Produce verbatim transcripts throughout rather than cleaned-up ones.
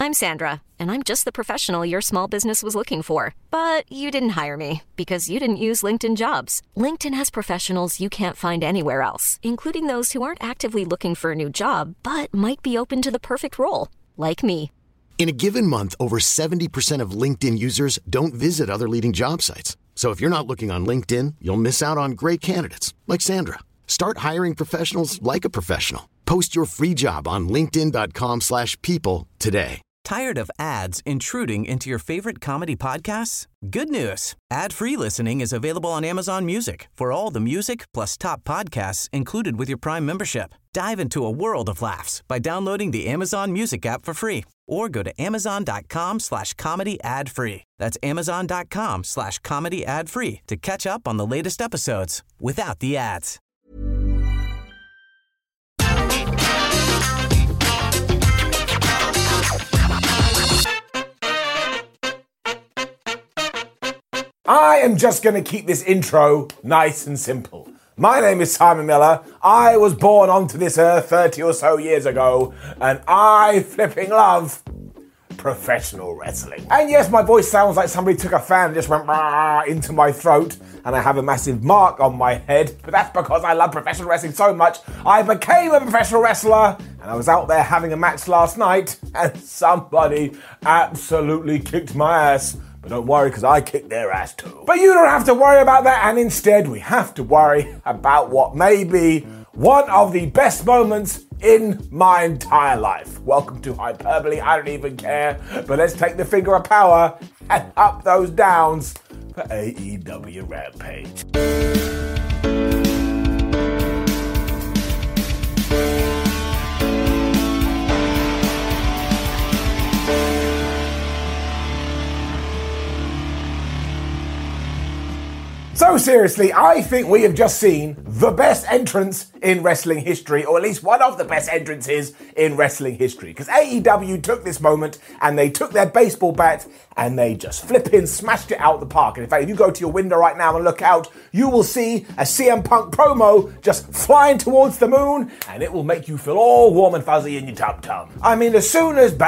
I'm Sandra, and I'm just the professional your small business was looking for. But you didn't hire me because you didn't use LinkedIn Jobs. LinkedIn has professionals you can't find anywhere else, including those who aren't actively looking for a new job, but might be open to the perfect role, like me. In a given month, over seventy percent of LinkedIn users don't visit other leading job sites. So if you're not looking on LinkedIn, you'll miss out on great candidates like Sandra. Start hiring professionals like a professional. Post your free job on linkedin.com slash people today. Tired of ads intruding into your favorite comedy podcasts? Good news. Ad-free listening is available on Amazon Music for all the music plus top podcasts included with your Prime membership. Dive into a world of laughs by downloading the Amazon Music app for free or go to amazon.com slash comedy ad free. That's amazon.com slash comedy ad free to catch up on the latest episodes without the ads. I am just going to keep this intro nice and simple. My name is Simon Miller. I was born onto this earth thirty or so years ago, and I flipping love professional wrestling. And yes, my voice sounds like somebody took a fan and just went into my throat, and I have a massive mark on my head, but that's because I love professional wrestling so much. I became a professional wrestler, and I was out there having a match last night, and somebody absolutely kicked my ass. But don't worry, because I kicked their ass too. But you don't have to worry about that, and instead we have to worry about what may be one of the best moments in my entire life. Welcome to Hyperbole, I don't even care. But let's take the finger of power and up those downs for A E W Rampage. So seriously, I think we have just seen the best entrance in wrestling history, or at least one of the best entrances in wrestling history. Because A E W took this moment and they took their baseball bat and they just flipping smashed it out the park. And in fact, if you go to your window right now and look out, you will see a C M Punk promo just flying towards the moon, and it will make you feel all warm and fuzzy in your tum-tum. I mean, as soon as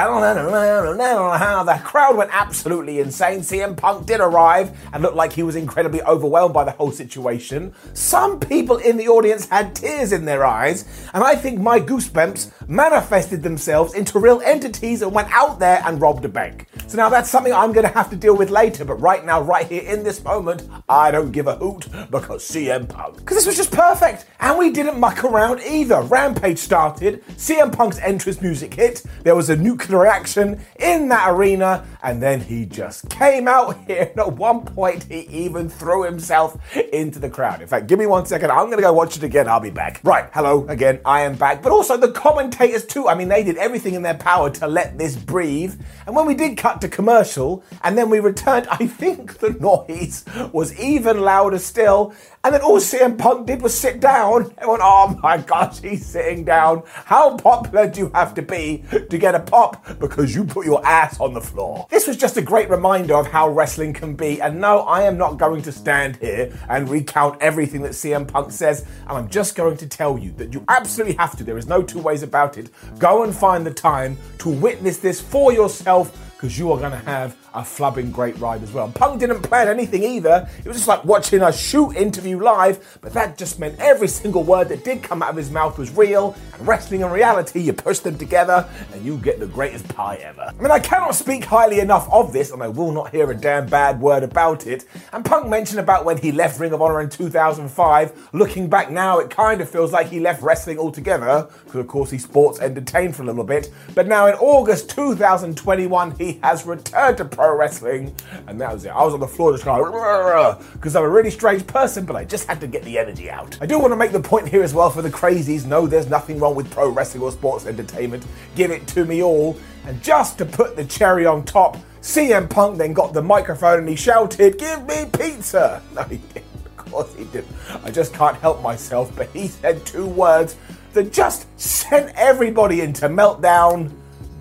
the crowd went absolutely insane, C M Punk did arrive and looked like he was incredibly overwhelmed by the whole situation. Some people in the audience had tears in their eyes, and I think my goosebumps manifested themselves into real entities and went out there and robbed a bank. So now that's something I'm going to have to deal with later, but right now, right here in this moment, I don't give a hoot because C M Punk. Because this was just perfect, and we didn't muck around either. Rampage started, C M Punk's entrance music hit, there was a nuclear reaction in that arena, and then he just came out here, and at one point he even threw himself into the crowd. In fact, give me one second, I'm going to go watch it again, I'll be back. Right, hello, again, I am back. But also the commentators too, I mean, they did everything in their power to let this breathe. And when we did cut to commercial, and then we returned, I think the noise was even louder still. And then all C M Punk did was sit down and went, oh my gosh, he's sitting down. How popular do you have to be to get a pop because you put your ass on the floor? This was just a great reminder of how wrestling can be. And no, I am not going to stand here and recount everything that C M Punk says. And I'm just going to tell you that you absolutely have to, there is no two ways about it, go and find the time to witness this for yourself, because you are going to have a flubbing great ride as well. Punk didn't plan anything either. It was just like watching a shoot interview live, but that just meant every single word that did come out of his mouth was real, and wrestling and reality, you push them together, and you get the greatest pie ever. I mean, I cannot speak highly enough of this, and I will not hear a damn bad word about it. And Punk mentioned about when he left Ring of Honor in two thousand five. Looking back now, it kind of feels like he left wrestling altogether, because of course he sports entertained for a little bit. But now in August two thousand twenty-one, he has returned to pro wrestling, and that was it. I was on the floor just going, because I'm a really strange person, but I just had to get the energy out. I do want to make the point here as well for the crazies. No, there's nothing wrong with pro wrestling or sports entertainment. Give it to me all. And just to put the cherry on top, C M Punk then got the microphone and he shouted, "Give me pizza!" No, he didn't. Of course he didn't. I just can't help myself, but he said two words that just sent everybody into meltdown.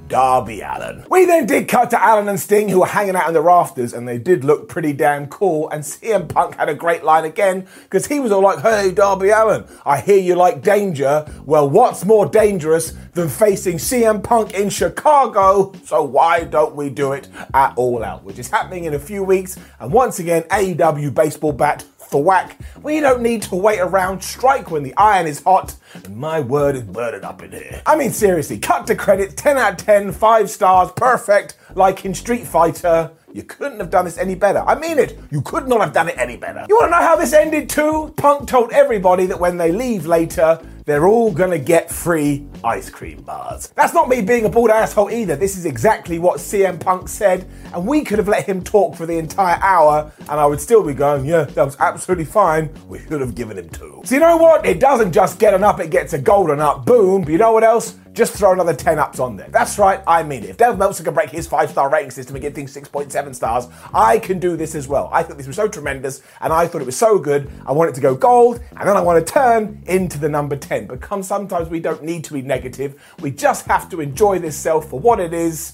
Darby Allin. We then did cut to Allin and Sting, who were hanging out in the rafters, and they did look pretty damn cool, and C M Punk had a great line again, because he was all like, hey, Darby Allin, I hear you like danger. Well, what's more dangerous than facing C M Punk in Chicago? So why don't we do it at All Out, which is happening in a few weeks, and once again, A E W baseball bat thwack. We don't need to wait around. Strike when the iron is hot, and my word is burning up in here. I mean, seriously, cut to credits, ten out of ten, five stars, perfect, like in Street Fighter. You couldn't have done this any better. I mean it. You could not have done it any better. You want to know how this ended too? Punk told everybody that when they leave later, they're all gonna get free ice cream bars. That's not me being a bald asshole either. This is exactly what C M Punk said, and we could have let him talk for the entire hour, and I would still be going, yeah, that was absolutely fine. We should have given him two. So you know what? It doesn't just get an up, it gets a golden up. Boom. But you know what else? Just throw another ten ups on there. That's right, I mean it. If Dave Meltzer can break his five-star rating system and give things six point seven stars, I can do this as well. I thought this was so tremendous, and I thought it was so good, I want it to go gold, and then I want to turn into the number ten. Because sometimes we don't need to be negative, we just have to enjoy this self for what it is.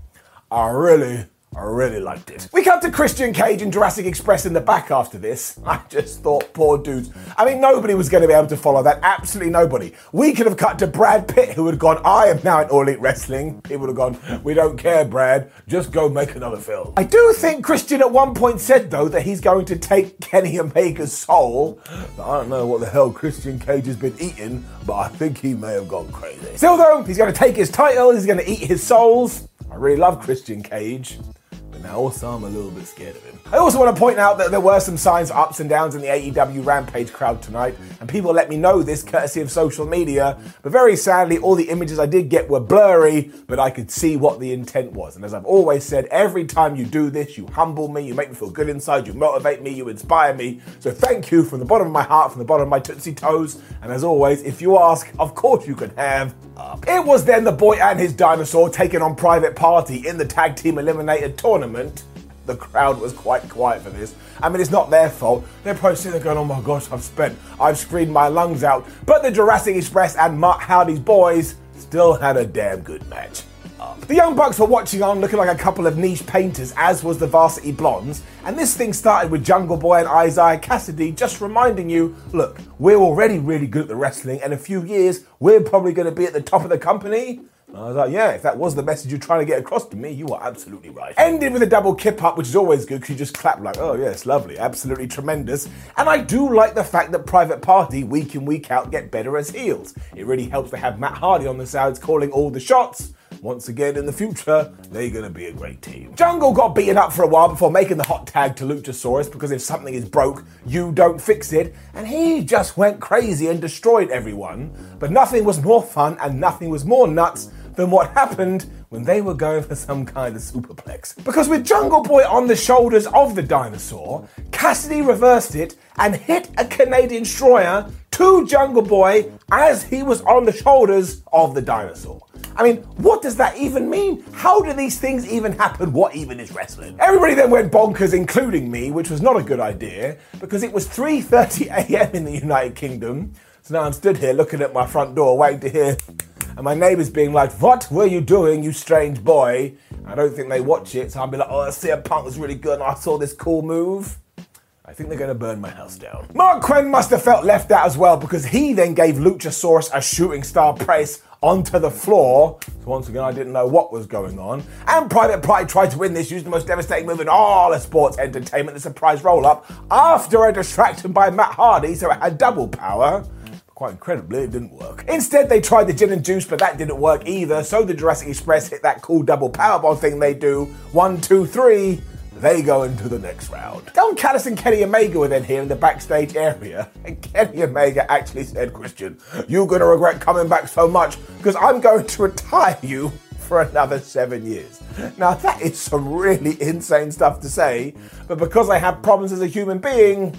I really... I really liked it. We cut to Christian Cage and Jurassic Express in the back after this. I just thought, poor dudes. I mean, nobody was going to be able to follow that. Absolutely nobody. We could have cut to Brad Pitt, who would have gone, I am now in All Elite Wrestling. He would have gone, we don't care, Brad. Just go make another film. I do think Christian at one point said, though, that he's going to take Kenny Omega's soul. But I don't know what the hell Christian Cage has been eating, but I think he may have gone crazy. Still, though, he's going to take his title. He's going to eat his souls. I really love Christian Cage. Now also I'm a little bit scared of him. I also want to point out that there were some signs of ups and downs in the A E W Rampage crowd tonight, and people let me know this courtesy of social media, but very sadly all the images I did get were blurry, but I could see what the intent was. And as I've always said, every time you do this, you humble me, you make me feel good inside, you motivate me, you inspire me. So thank you from the bottom of my heart, from the bottom of my Tootsie Toes, and as always, if you ask, of course you can have up. It was then the boy and his dinosaur taking on Private Party in the Tag Team Eliminator tournament. The crowd was quite quiet for this. I mean, it's not their fault. They're probably sitting there going, oh my gosh, I've spent, I've screamed my lungs out. But the Jurassic Express and Mark Howdy's boys still had a damn good match. Up. The Young Bucks were watching on looking like a couple of niche painters, as was the Varsity Blondes. And this thing started with Jungle Boy and Isaiah Cassidy just reminding you, look, we're already really good at the wrestling, and in a few years, we're probably going to be at the top of the company. And I was like, yeah, if that was the message you're trying to get across to me, you are absolutely right. Ended with a double kip up, which is always good because you just clap like, oh yes, lovely, absolutely tremendous. And I do like the fact that Private Party, week in, week out, get better as heels. It really helps to have Matt Hardy on the sides calling all the shots. Once again, in the future, they're going to be a great team. Jungle got beaten up for a while before making the hot tag to Luchasaurus because if something is broke, you don't fix it. And he just went crazy and destroyed everyone. But nothing was more fun and nothing was more nuts than what happened when they were going for some kind of superplex. Because with Jungle Boy on the shoulders of the dinosaur, Cassidy reversed it and hit a Canadian Destroyer to Jungle Boy as he was on the shoulders of the dinosaur. I mean, what does that even mean? How do these things even happen? What even is wrestling? Everybody then went bonkers, including me, which was not a good idea, because it was three thirty a.m. in the United Kingdom. So now I'm stood here looking at my front door, waiting to hear, and my neighbours being like, what were you doing, you strange boy? I don't think they watch it, so I'll be like, oh, C M Punk was really good, and I saw this cool move. I think they're going to burn my house down. Mark Quinn must have felt left out as well, because he then gave Luchasaurus a shooting star press onto the floor. So once again, I didn't know what was going on. And Private Party tried to win this, using the most devastating move in all of sports entertainment, the surprise roll-up, after a distraction by Matt Hardy, so it had double power. Quite incredibly, it didn't work. Instead, they tried the gin and juice, but that didn't work either, so the Jurassic Express hit that cool double powerbomb thing they do. One, two, three. They go into the next round. Don Callis and Kenny Omega were then here in the backstage area, and Kenny Omega actually said, Christian, you're going to regret coming back so much because I'm going to retire you for another seven years. Now, that is some really insane stuff to say, but because I have problems as a human being,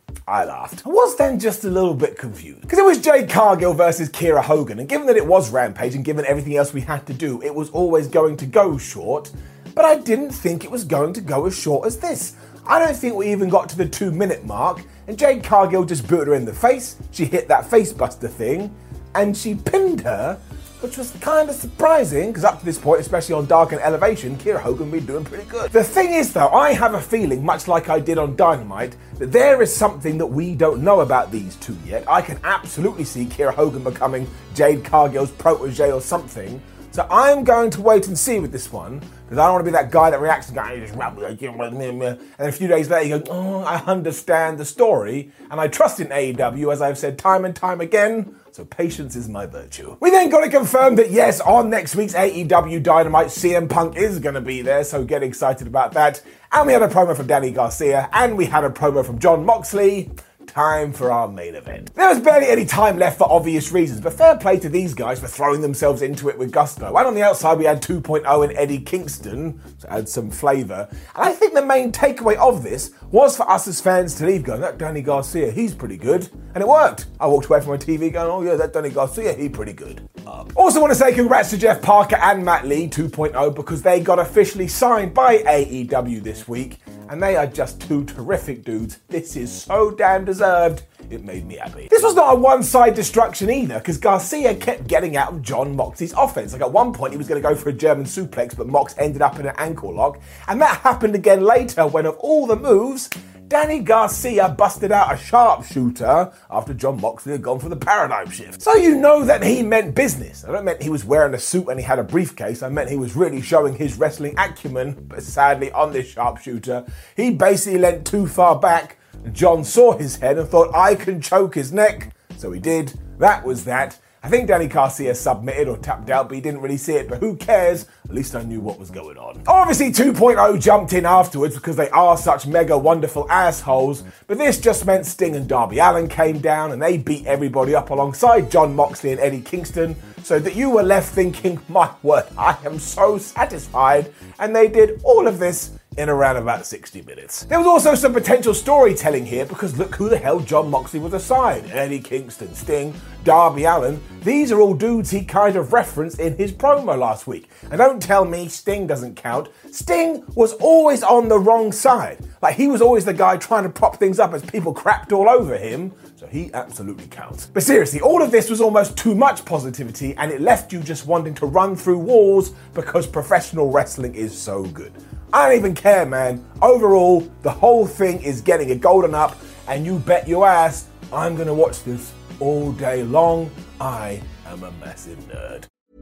I laughed. I was then just a little bit confused. Because it was Jade Cargill versus Kiera Hogan, and given that it was Rampage and given everything else we had to do, it was always going to go short. But I didn't think it was going to go as short as this. I don't think we even got to the two minute mark, and Jade Cargill just booted her in the face, she hit that facebuster thing, and she pinned her which was kind of surprising, because up to this point, especially on Dark and Elevation, Kiera Hogan been doing pretty good. The thing is though, I have a feeling, much like I did on Dynamite, that there is something that we don't know about these two yet. I can absolutely see Kiera Hogan becoming Jade Cargill's protege or something. So I'm going to wait and see with this one, because I don't want to be that guy that reacts and goes, and then a few days later you go, oh, I understand the story, and I trust in A E W, as I've said time and time again, so patience is my virtue. We then got to confirm that yes, on next week's A E W Dynamite, C M Punk is going to be there, so get excited about that. And we had a promo from Danny Garcia, and we had a promo from Jon Moxley. Time for our main event. There was barely any time left for obvious reasons, but fair play to these guys for throwing themselves into it with gusto. And on the outside we had two point oh and Eddie Kingston, to add some flavour. And I think the main takeaway of this was for us as fans to leave going, that Danny Garcia, he's pretty good. And it worked. I walked away from my T V going, oh yeah, that Danny Garcia, he's pretty good. Um, also want to say congrats to Jeff Parker and Matt Lee two point oh because they got officially signed by A E W this week. And they are just two terrific dudes. This is so damn deserved. It made me happy. This was not a one-side destruction either, because Garcia kept getting out of Jon Moxley's offense. Like at one point he was going to go for a German suplex, but Mox ended up in an ankle lock. And that happened again later when of all the moves, Danny Garcia busted out a sharpshooter after Jon Moxley had gone for the paradigm shift. So you know that he meant business. I don't mean he was wearing a suit and he had a briefcase. I meant he was really showing his wrestling acumen. But sadly, on this sharpshooter, he basically leant too far back. Jon saw his head and thought, I can choke his neck. So he did. That was that. I think Danny Garcia submitted or tapped out, but he didn't really see it, but who cares? At least I knew what was going on. Obviously two point oh jumped in afterwards because they are such mega wonderful assholes, but this just meant Sting and Darby Allin came down and they beat everybody up alongside Jon Moxley and Eddie Kingston, so that you were left thinking, my word, I am so satisfied, and they did all of this in around about sixty minutes. There was also some potential storytelling here because look who the hell Jon Moxley was aside. Eddie Kingston, Sting, Darby Allin. These are all dudes he kind of referenced in his promo last week. And don't tell me Sting doesn't count. Sting was always on the wrong side. Like he was always the guy trying to prop things up as people crapped all over him. So he absolutely counts. But seriously, all of this was almost too much positivity and it left you just wanting to run through walls because professional wrestling is so good. I don't even care, man. Overall, the whole thing is getting a golden up, and you bet your ass I'm gonna watch this all day long. I am a massive nerd.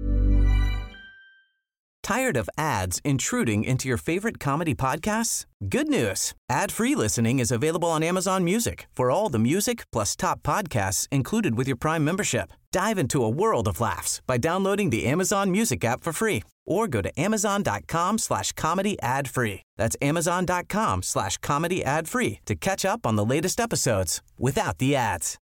Tired of ads intruding into your favorite comedy podcasts? Good news. Ad-free listening is available on Amazon Music for all the music plus top podcasts included with your Prime membership. Dive into a world of laughs by downloading the Amazon Music app for free or go to amazon.com slash comedy ad free. That's amazon.com slash comedy ad free to catch up on the latest episodes without the ads.